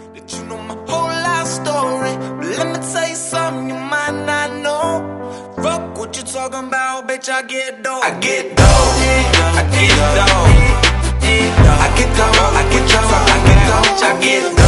that you know my whole life story. But let me tell you something you might not know. Fuck what you talking about, bitch, I get dough. I get dough, I get dough, I get dough, I get dough, I get dough, I get dough, I get dough.